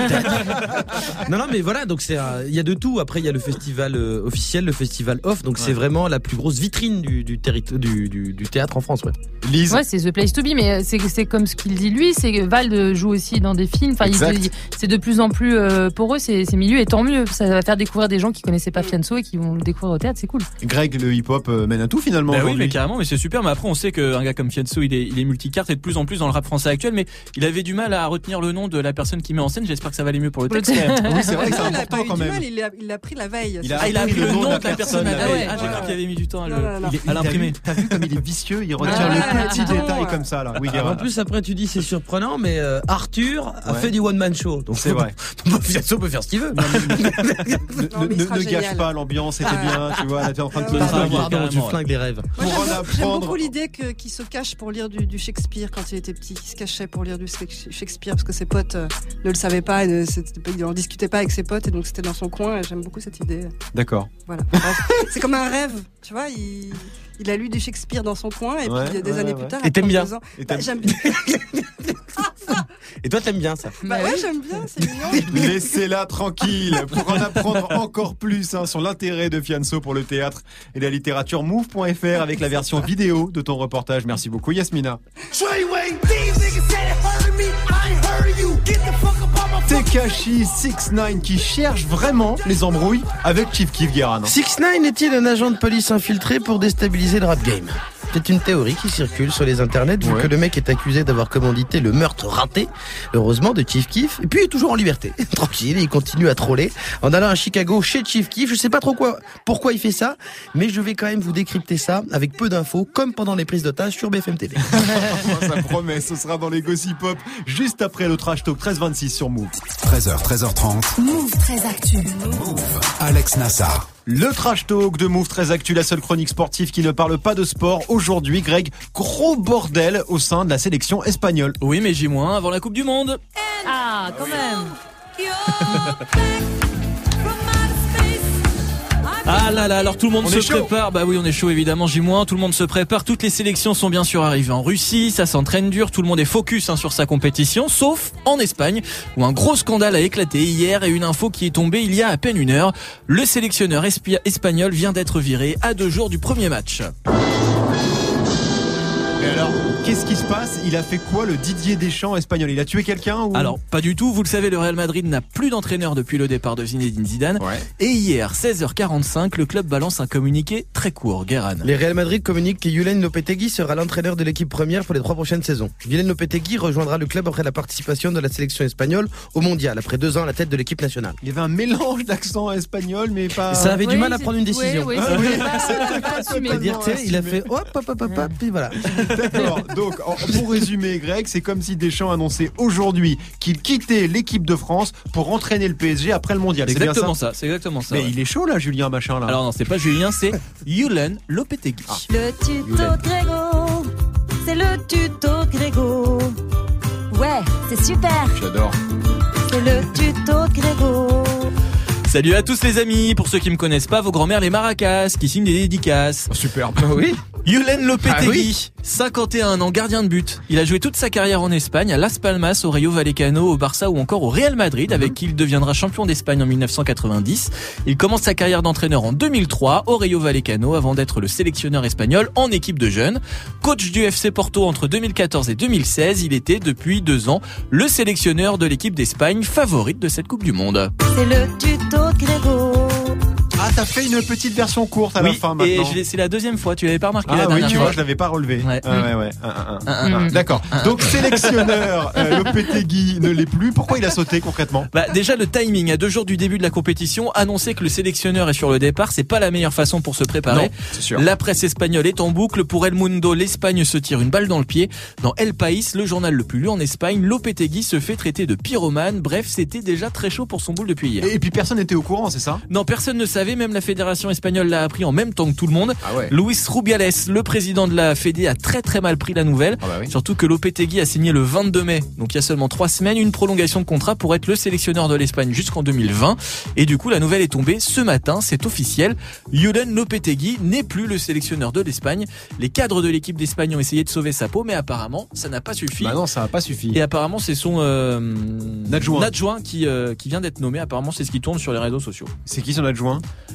peut-être. non, non, mais voilà, donc c'est, il y a de tout. Après, il y a le festival euh, officiel, le festival off. Donc c'est Ouais. vraiment la plus grosse vitrine du du, terri- du, du, du théâtre en France, ouais. Lise. Ouais, c'est The Place to Be, mais c'est, c'est comme ce qu'il dit lui, c'est que Vald joue aussi dans des films. Enfin, il- Exact. il- c'est de plus en plus euh, pour eux, ces, ces milieux, et tant mieux. Ça va faire découvrir des gens qui connaissaient pas Fianso et qui vont le découvrir au théâtre, c'est cool. Greg, le hip-hop euh, mène à tout finalement Bah oui, aujourd'hui. mais carrément, mais c'est super. Mais après, on sait qu'un gars comme Fianso, il est, il est multicarte et de plus en plus dans le rap français actuel. Mais il avait du mal à retenir le nom de la personne qui met en scène. J'espère que ça va aller mieux pour le Pour le texte. texte. Oui, c'est vrai que c'est Non, il a important pas eu quand du même. mal, il l'a il l'a pris la veille. Il a Ah, il a appris appris le nom de la personne. la Ah, ouais. veille. Ah, j'ai cru qu'il avait mis du temps à le- Non, non, non. Il est- à l'imprimer. T'as vu, t'as vu comme il est vicieux, il retient Ah, le petit dis donc. détail comme ça là. Oui, En Guérin. plus, après, tu dis c'est surprenant, mais euh, Arthur a Ouais. fait du one man show. Donc C'est vrai. Fianso peut faire ce qu'il veut. Ne, Non, ne- mais il sera ne gâche génial. pas l'ambiance, c'était bien, tu vois, là t'es en train de te Ouais, Pardon, ouais, flinguer. pardon, tu carrément, flingues les rêves. Moi, Pour j'aime, en j'aime apprendre- beaucoup l'idée que, qu'il se cache pour lire du, du Shakespeare quand il était petit. Il se cachait pour lire du Shakespeare parce que ses potes euh, ne le savaient pas et ne, c'était pas- il en discutait pas avec ses potes et donc c'était dans son coin. Et j'aime beaucoup cette idée. D'accord. Voilà. Bref. C'est comme un rêve, tu vois. Il, il a lu du Shakespeare dans son coin et Ouais, puis des ouais, années ouais. plus tard. Et à t'aimes bien. trente-deux ans, Et bah, t'aimes- j'aime bien. Et toi, t'aimes bien ça. Bah ouais, j'aime bien, c'est mignon. Laissez-la tranquille pour en apprendre encore plus hein, sur l'intérêt de Fianso pour le théâtre et la littérature. Move point F R avec la version vidéo de ton reportage. Merci beaucoup Yasmina. Tekashi six nine qui cherche vraiment les embrouilles avec Chief Keef, Guérin. six nine est-il un agent de police infiltré pour déstabiliser le rap game? C'est une théorie qui circule sur les internets vu Ouais. que le mec est accusé d'avoir commandité le meurtre raté, heureusement, de Chief Keef, et puis il est toujours en liberté. Tranquille, il continue à troller en allant à Chicago chez Chief Keef. Je sais pas trop quoi, pourquoi il fait ça, mais je vais quand même vous décrypter ça avec peu d'infos, comme pendant les prises d'otages sur B F M T V. Ça promet, ce sera dans les Gossip Pop juste après le Trash Talk treize vingt-six sur Move. treize heures, treize heures trente. Move très actu. Alex Nassar. Le Trash Talk de Move très actu, la seule chronique sportive qui ne parle pas de sport. Aujourd'hui, Greg, gros bordel au sein de la sélection espagnole. Oui, mais J moins avant la Coupe du Monde. Ah, quand même. Ah là là, alors tout le monde On se est chaud. prépare. Bah oui, on est chaud évidemment, J moins, tout le monde se prépare. Toutes les sélections sont bien sûr arrivées en Russie, ça s'entraîne dur, tout le monde est focus hein, sur sa compétition, sauf en Espagne, où un gros scandale a éclaté hier et une info qui est tombée il y a à peine une heure. Le sélectionneur espi- espagnol vient d'être viré à deux jours du premier match. Et alors, qu'est-ce qui se passe? Il a fait quoi le Didier Deschamps espagnol? Il a tué quelqu'un ou... Alors, pas du tout, vous le savez, le Real Madrid n'a plus d'entraîneur depuis le départ de Zinedine Zidane. Ouais. Et hier, seize heures quarante-cinq, le club balance un communiqué très court, Guérin. Les Real Madrid communiquent que Julen Lopetegui sera l'entraîneur de l'équipe première pour les trois prochaines saisons. Julen Lopetegui rejoindra le club après la participation de la sélection espagnole au mondial, après deux ans à la tête de l'équipe nationale. Il y avait un mélange d'accent espagnol, mais pas... Ça avait du Oui, mal à c'est- prendre une décision. Oui, oui, Ah, c'est oui. pas- c'est pas assumé. C'est-à-dire, tu sais, il a fait hop, hop, hop, hop, hop, puis voilà. D'accord. Donc, en- pour résumer, Greg, c'est comme si Deschamps annonçait aujourd'hui qu'il quittait l'équipe de France pour entraîner le P S G après le mondial. C'est bien Exactement ça. ça, c'est exactement ça. Mais ouais. il est chaud là, Julien Machin là. Alors non, c'est pas Julien, c'est Julen Lopetegui. Le tuto Grégo, c'est le tuto Grégo. Ouais, c'est super, J'adore. c'est le tuto Grégo. Salut à tous les amis, pour ceux qui me connaissent pas, vos grand-mères les maracas qui signent des dédicaces. Superbe. Oui. Julen Lopetegui, Ah oui. cinquante et un ans, gardien de but. Il a joué toute sa carrière en Espagne, à Las Palmas, au Rayo Vallecano, au Barça ou encore au Real Madrid, avec qui il deviendra champion d'Espagne en mille neuf cent quatre-vingt-dix. Il commence sa carrière d'entraîneur en deux mille trois au Rayo Vallecano avant d'être le sélectionneur espagnol en équipe de jeunes. Coach du F C Porto entre deux mille quatorze et deux mille seize, il était depuis deux ans le sélectionneur de l'équipe d'Espagne favorite de cette Coupe du Monde. C'est le tuto Grégo. Ah, t'as fait une petite version courte à la Oui, fin et maintenant. je l'ai- c'est la deuxième fois, tu l'avais pas remarqué la Ah oui, dernière tu fois. vois, je l'avais pas relevé. Ouais. Ah, ouais, ouais. Un, un, un. Un, un, un. D'accord. Donc sélectionneur, euh, Lopetegui ne l'est plus. Pourquoi il a sauté concrètement? Bah déjà le timing à deux jours du début de la compétition, annoncer que le sélectionneur est sur le départ, c'est pas la meilleure façon pour se préparer. Non, c'est sûr. La presse espagnole est en boucle. Pour El Mundo, l'Espagne se tire une balle dans le pied. Dans El País, le journal le plus lu en Espagne, Lopetegui se fait traiter de pyromane. Bref, c'était déjà très chaud pour son boule depuis hier. Et, et puis personne n'était au courant, c'est ça? Non, personne ne savait, même la fédération espagnole l'a appris en même temps que tout le monde. Ah ouais. Luis Rubiales, le président de la Fédé, a très très mal pris la nouvelle. Ah bah oui. Surtout que Lopetegui a signé le vingt-deux mai, donc il y a seulement trois semaines, une prolongation de contrat pour être le sélectionneur de l'Espagne jusqu'en deux mille vingt. Et du coup, la nouvelle est tombée ce matin, c'est officiel. Julen Lopetegui n'est plus le sélectionneur de l'Espagne. Les cadres de l'équipe d'Espagne ont essayé de sauver sa peau, mais apparemment, ça n'a pas suffi. Bah non, ça n'a pas suffi. Et apparemment, c'est son euh, Adjoint. adjoint qui, euh, qui vient d'être nommé. Apparemment, c'est ce qui tourne sur les réseaux sociaux. C'est qui son adjoint?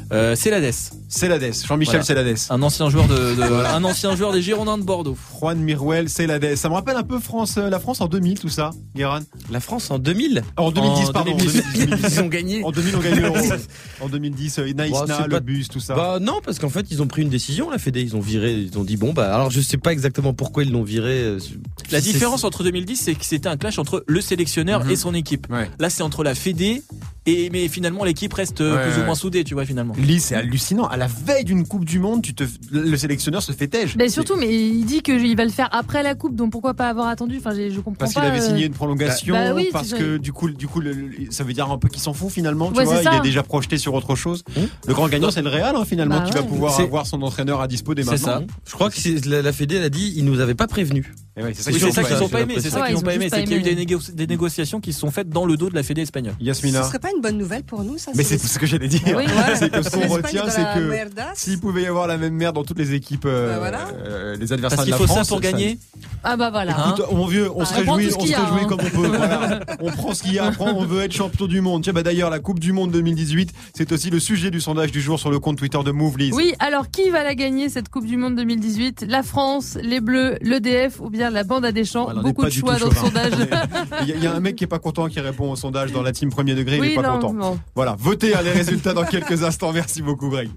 Euh, Celades. Celades, Jean-Michel Voilà. Celades. Un ancien joueur de, de un ancien joueur des Girondins de Bordeaux. Juan Miruel Celades. Ça me rappelle un peu France, euh, la France en deux mille, tout ça, Guérin. La France en deux mille En deux mille dix, En pardon. deux mille dix. En deux mille dix. Ils ont gagné. En deux mille, on gagne l'Euro. En deux mille dix, euh, Naïsna, Bah, c'est le pas- bus, tout ça. Bah non, parce qu'en fait ils ont pris une décision, la Fédé, ils ont viré, ils ont dit bon bah alors je sais pas exactement pourquoi ils l'ont viré. euh, La c'est- différence entre deux mille dix, c'est que c'était un clash entre le sélectionneur Mhm. et son équipe. Ouais. Là, c'est entre la Fédé et mais finalement l'équipe reste euh, Ouais, plus ouais. ou moins soudée, tu vois finalement. Lise, c'est hallucinant. À la veille d'une Coupe du Monde, tu te, le sélectionneur se fait têche. Ben surtout, mais il dit qu'il va le faire après la coupe, donc pourquoi pas avoir attendu? Enfin, j'ai- je comprends Parce qu'il pas. avait euh, signé une prolongation, Bah oui, parce c'est- que du coup, du coup, le- le- ça veut dire un peu qu'il s'en fout finalement. Tu Ouais, vois, c'est il ça. est déjà projeté sur autre chose. Mmh. Le grand gagnant, c'est le Real hein, finalement, Bah qui va ouais. pouvoir C'est- avoir son entraîneur à dispo dès C'est maintenant. ça. Je crois que c'est- la, la Fédé elle a dit ils nous avaient pas prévenu. Et ouais, c'est ça Oui, qu'ils c'est ont ça fait. qu'ils ont j'ai pas aimé, c'est l'impression. ça Ouais, qu'ils ils ont ont pas aimé, juste c'est pas qu'il y a eu aimé. des, négo- des négociations qui se sont faites dans le dos de la Fédé espagnole. Yasmina. Ce serait pas une bonne nouvelle pour nous, ça Mais c'est c'est ce que j'allais dire. Oui. C'est que ce qu'on L'Espagne retient, dans c'est la que merdasse. s'il pouvait y avoir la même merde dans toutes les équipes, euh, Bah voilà. euh, les adversaires Parce de qu'il la faut France, ça pour gagner. Ah bah voilà. Hein Écoute, mon vieux, on Ah, se on prend réjouit, tout ce on qu'il se y a, réjouit hein. comme on peut. Voilà. On prend ce qu'il y a. Après, on veut être champion du monde. Tiens, bah d'ailleurs, la Coupe du Monde deux mille dix-huit, c'est aussi le sujet du sondage du jour sur le compte Twitter de Move, Lise. Oui, alors qui va la gagner cette Coupe du Monde deux mille dix-huit? La France, les Bleus, l'E D F ou bien la bande à Deschamps? Alors, on n'est Beaucoup pas de du choix tout dans le chauvin. sondage. Il y, a- il y a un mec qui est pas content qui répond au sondage dans la team premier degré. il Oui, est pas non, content. non. Voilà, votez à les résultats dans quelques instants. Merci beaucoup, Greg.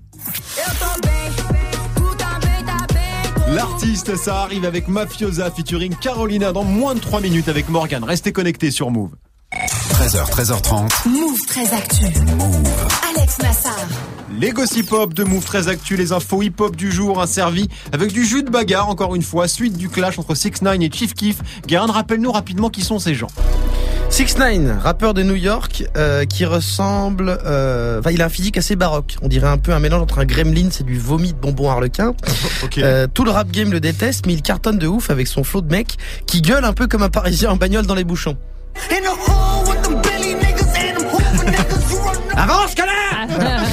L'artiste, ça arrive avec Mafiosa featuring Carolina dans moins de trois minutes avec Morgane. Restez connectés sur Move. treize heures, treize heures trente. Move très actu. Alex Nassar. Les gossip hop de Move très actu, les infos hip hop du jour, un servi avec du jus de bagarre encore une fois, suite du clash entre six ix et Chief Keef. Guérin, rappelle-nous rapidement qui sont ces gens. six ix, rappeur de New York, euh, qui ressemble... euh, Enfin, il a un physique assez baroque. On dirait un peu un mélange entre un gremlin et du vomi de bonbon harlequin. Ok. Euh, tout le rap game le déteste, mais il cartonne de ouf avec son flow de mec qui gueule un peu comme un Parisien en bagnole dans les bouchons. Avance, connard!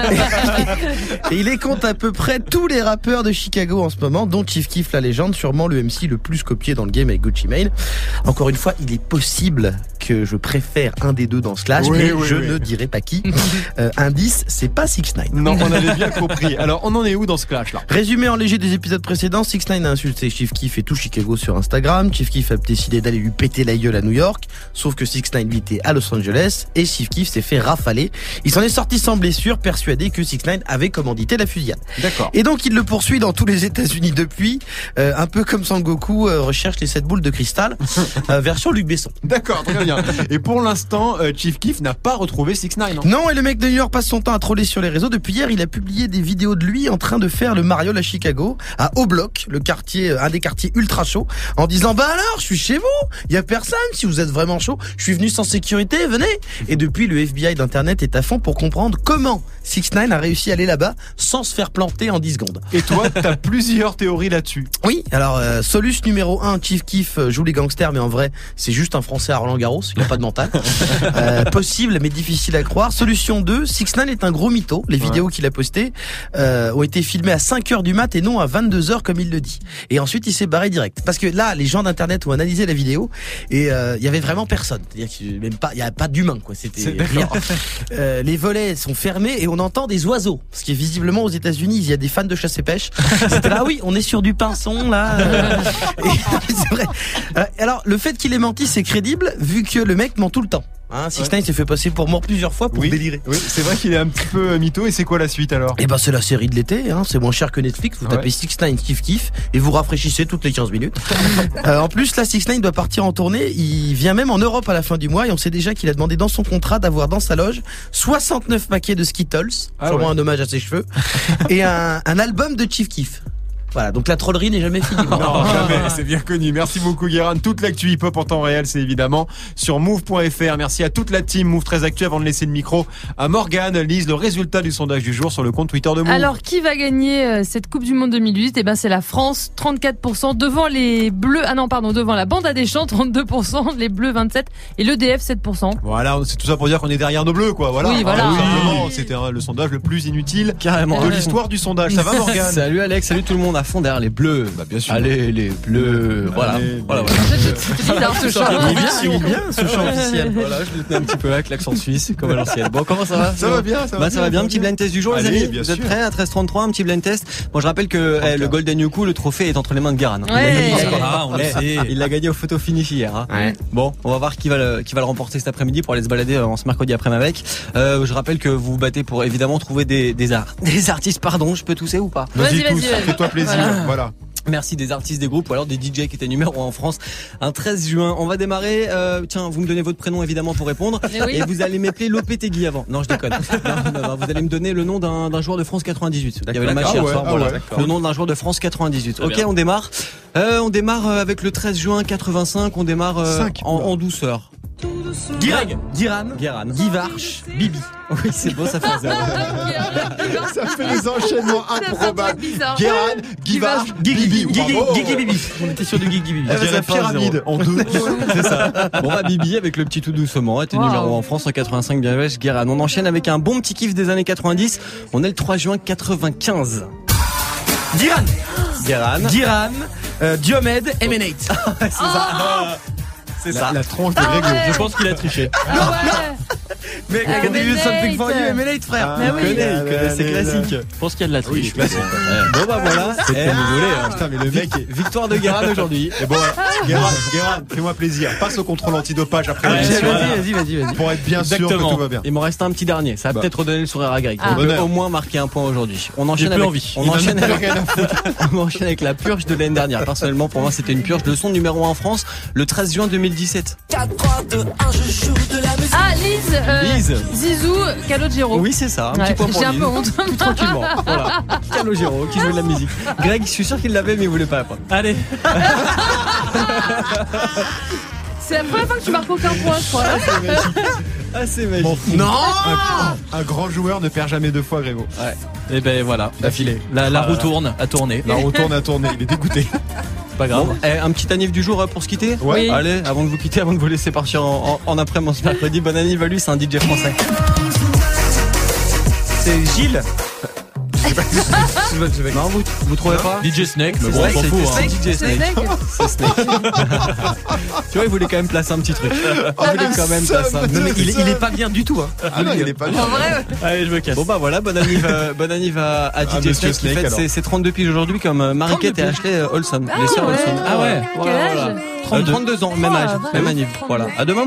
Et il est contre à peu près tous les rappeurs de Chicago en ce moment, dont Chief Keef, la légende, sûrement le M C le plus copié dans le game avec Gucci Mane. Encore une fois, il est possible que je préfère un des deux dans ce clash, Oui, mais oui, je oui. ne dirai pas qui. Euh, indice, c'est pas six ix. Non, on avait bien compris. Alors, on en est où dans ce clash là? Résumé en léger des épisodes précédents, six ix a insulté Chief Keef et tout Chicago sur Instagram. Chief Keef a décidé d'aller lui péter la gueule à New York, sauf que six ix lui était à Los Angeles et Chief Keef s'est fait rafaler. Il s'en est sorti sans blessure, persuadé que six ix avait commandité la fusillade. D'accord. Et donc il le poursuit dans tous les États-Unis depuis, euh, un peu comme Sangoku euh, recherche les sept boules de cristal, euh, version Luc Besson. D'accord, très bien. Et pour l'instant, euh, Chief Keef n'a pas retrouvé six ix. Hein. Non, et le mec de New York passe son temps à troller sur les réseaux. Depuis hier, il a publié des vidéos de lui en train de faire le mariole à Chicago, à O-Block, le quartier, un des quartiers ultra chauds, en disant bah alors, je suis chez vous, il y a personne. Si vous êtes vraiment chaud, je suis venu sans sécurité, venez. Et depuis, le F B I d'internet est à fond pour comprendre comment six ix a réussi à aller là-bas sans se faire planter en dix secondes. Et toi, t'as plusieurs théories là-dessus. Oui, alors euh, Solus numéro un, Chief Keef euh, joue les gangsters, mais en vrai, c'est juste un Français à Roland Garros, il n'a pas de mental. Euh, possible, mais difficile à croire. Solution deux, six ix est un gros mytho. Les vidéos Ouais. qu'il a postées euh, ont été filmées à cinq heures du mat et non à vingt-deux heures comme il le dit. Et ensuite, il s'est barré direct. Parce que là, les gens d'internet ont analysé la vidéo et euh, il y avait vraiment personne. C'est-à-dire qu'il y a même pas, il y a pas d'humain, quoi. C'était C'est rien. d'accord. Euh, les volets sont fermés et on entend des oiseaux. Parce que visiblement aux États-Unis, il y a des fans de chasse et pêche. C'était là, oui, on est sur du pinson là. Euh, et- c'est vrai. Euh, alors, le fait qu'il ait menti, c'est crédible vu que le mec ment tout le temps. Hein, six ix Ouais. s'est fait passer pour mort plusieurs fois pour Oui. délirer. Oui, c'est vrai qu'il est un petit peu euh, mytho. Et c'est quoi la suite alors? Et ben c'est la série de l'été, hein, c'est moins cher que Netflix. Vous Ouais. tapez six ix Kiff Kiff et vous rafraîchissez toutes les quinze minutes. euh, en plus, là, six ix doit partir en tournée. Il vient même en Europe à la fin du mois et on sait déjà qu'il a demandé dans son contrat d'avoir dans sa loge soixante-neuf paquets de Skittles, Ah sûrement ouais. un hommage à ses cheveux, et un, un album de Chief Keef. Voilà, donc la trollerie n'est jamais finie. Non, jamais, c'est bien connu. Merci beaucoup, Guérin. Toute l'actu hip-hop en temps réel, c'est évidemment sur move point f r. Merci à toute la team Move très Actu. Avant de laisser le micro à Morgane, lise le résultat du sondage du jour sur le compte Twitter de Move. Alors, qui va gagner euh, cette Coupe du Monde deux mille huit? Eh ben, c'est la France, trente-quatre pour cent, devant les Bleus, ah non, pardon, devant la bande à Deschamps, trente-deux pour cent, les Bleus, vingt-sept, et l'E D F, sept pour cent. Voilà, c'est tout ça pour dire qu'on est derrière nos bleus, quoi. Voilà. Oui, voilà. Tout simplement, c'était hein, le sondage le plus inutile Carrément. de l'histoire du sondage. Ça va, Morgane? Salut Alex, salut tout le monde. à fond derrière les bleus. Bah, bien sûr. Allez, les bleus. Voilà. Allez, voilà, les- voilà. C'est bizarre ce chant. Il est bien, il est bien ce chant officiel. Voilà, je le tenais un petit peu avec l'accent suisse, comme à l'ancienne. Bon, comment ça va? Ça va bien, ça va Bah, ça va bien. Petit blind test du jour, les Allez, amis. bien Vous êtes sûr. prêts à treize trente-trois, un petit blind test? Bon, je rappelle que eh, le Golden Yuku, le trophée est entre les mains de Guérin. Ouais. Ah, on le Eh, sait. Il l'a gagné au photo finish hier. Hein. Ouais. Bon, on va voir qui va le, qui va le remporter cet après-midi pour aller se balader en ce mercredi après-midi avec. Euh, je rappelle que vous vous battez pour évidemment trouver des, des, art- des artistes, pardon, je peux tousser ou pas? Vas-y, vas-y, tous, vas-y. fais-toi plaisir. Voilà. Voilà. Merci des artistes des groupes ou alors des D J qui étaient numéro un en France un treize juin. On va démarrer. Euh, tiens, vous me donnez votre prénom évidemment pour répondre. Eh oui. Et vous allez m'appeler Lopetegui avant. Non, je déconne. Non, non, non, vous allez me donner le nom d'un d'un joueur de France quatre-vingt-dix-huit. Il y avait le match Ah hier ouais, soir. ah Voilà. ouais. Le nom d'un joueur de France quatre-vingt-dix-huit. Très Ok, bien. on démarre. Euh, on démarre euh, avec le treize juin quatre-vingt-cinq. On démarre euh, Cinq. en, en douceur. Guiran, Guiran, Guérin. Guivarch, Bibi. Oui, c'est beau, ça fait zéro. Ça fait des enchaînements improbables. bizarre. Guérin, Guivard, Bibi. Guigui, Bravo. Guigui Bibi. On était sur du Guigui Bibi. Eh ben, Je dirais ça fait un pyramide zéro. en deux. C'est ça. Bon bah Bibi avec le petit tout doucement était Wow. numéro un en France en quatre-vingt-cinq, bien joué, Guérin. On enchaîne avec un bon petit kiff des années quatre-vingt-dix. On est le trois juin quatre-vingt-quinze. Guiran, Guérin. Guiran, euh, Diomède, Emanate. C'est ça. C'est La, ça. la tronche de Ah Grégo. ouais. Je pense qu'il a triché. Ah ouais. Mais Ah, can you do something for you, Emanate. Emanate, frère. Ah, Mais oui. Il connaît, il connaît, c'est classique. Je pense qu'il y a de la triche. Oui, classique. Bon bah voilà. C'est Eh, pas désolé, hein. Putain, mais le mec est... Victoire de Guérin aujourd'hui. Et bon, Guérin, Guérin, fais-moi plaisir. Passe au contrôle antidopage après Ouais, la Vas-y, mission. voilà. vas-y, vas-y, vas-y. Pour être bien sûr que Exactement. tout va bien. Il m'en reste un petit dernier. Ça va Bah. peut-être redonner le sourire à Greg. Ah. On peut Bonheur. au moins marquer un point aujourd'hui. On enchaîne plus avec, envie. on Il en a enchaîne plus avec, rien à foutre. on enchaîne avec la purge de l'année dernière. Personnellement, pour moi, c'était une purge. Le son numéro un en France, le treize juin deux mille dix-sept. Ah, Lise. euh, Lise. Zizou, Calogero. Oui, c'est ça. Un Ouais, petit point pour j'ai un Lise. peu honte. Tout tranquillement. Voilà. Calogero qui jouait de la musique. Greg, je suis sûr qu'il l'avait, mais il voulait pas apprendre. Allez. C'est la première fois que tu marques aucun point, je crois. Ah, c'est magique. M'en fous. Non Un grand joueur ne perd jamais deux fois, Grégo. Et ben voilà. D'affilée. La, la Ah, roue là. tourne, a tourné. La roue tourne à tourner. Il est dégoûté. Pas grave. Bon, eh, un petit anniv du jour euh, pour se quitter. Ouais. Oui. Allez, avant de vous quitter, avant de vous laisser partir en, en, en après-midi ce mercredi, bon anniv à lui, c'est un D J français. C'est Gilles. Non, vous, vous trouvez pas? D J Snake, mais C'est bon, on s'en Snake, fout. c'est Hein. D J C'est Snake. Snake. C'est Snake. Tu vois, il voulait quand même placer un petit truc. Il voulait quand même placer un petit Non, mais truc. il, est- il est pas bien du tout. Hein. Ah non, il est pas bien. En vrai, ouais. Allez, je me casse. Bon bah voilà, bon anniv, euh, bon anniv à, à D J Monsieur Snake qui Snake, fête alors. ses, ses trente-deux piges aujourd'hui comme euh, Mariquette et Ashley euh, Olson. Ah les sœurs ouais. Olson. Ah ouais. Quel âge Euh, trente-deux ans, même Oh, âge, la vache. même anniv. Voilà. À demain.